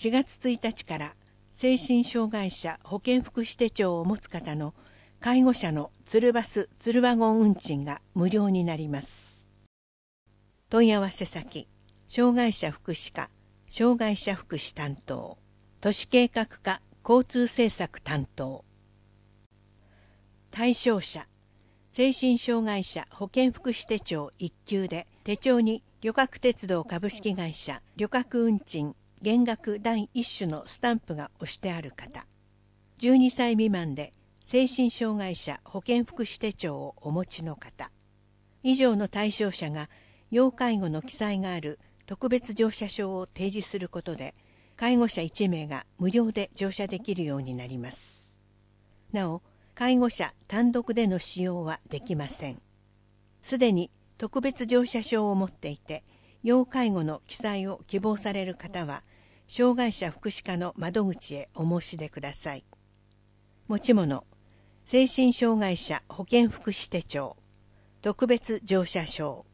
4月1日から精神障害者保健福祉手帳を持つ方の介護者のツルバス・ツルワゴン運賃が無料になります。問い合わせ先、障害者福祉課、障害者福祉担当、都市計画課、交通政策担当。対象者、精神障害者保健福祉手帳1級で手帳に旅客鉄道株式会社旅客運賃減額第1種のスタンプが押してある方、12歳未満で精神障害者保健福祉手帳をお持ちの方、以上の対象者が要介護の記載がある特別乗車証を提示することで、介護者1名が無料で乗車できるようになります。なお、介護者単独での使用はできません。すでに特別乗車証を持っていて、要介護の記載を希望される方は、障害者福祉課の窓口へお申し出ください。持ち物、精神障害者保健福祉手帳、特別乗車証、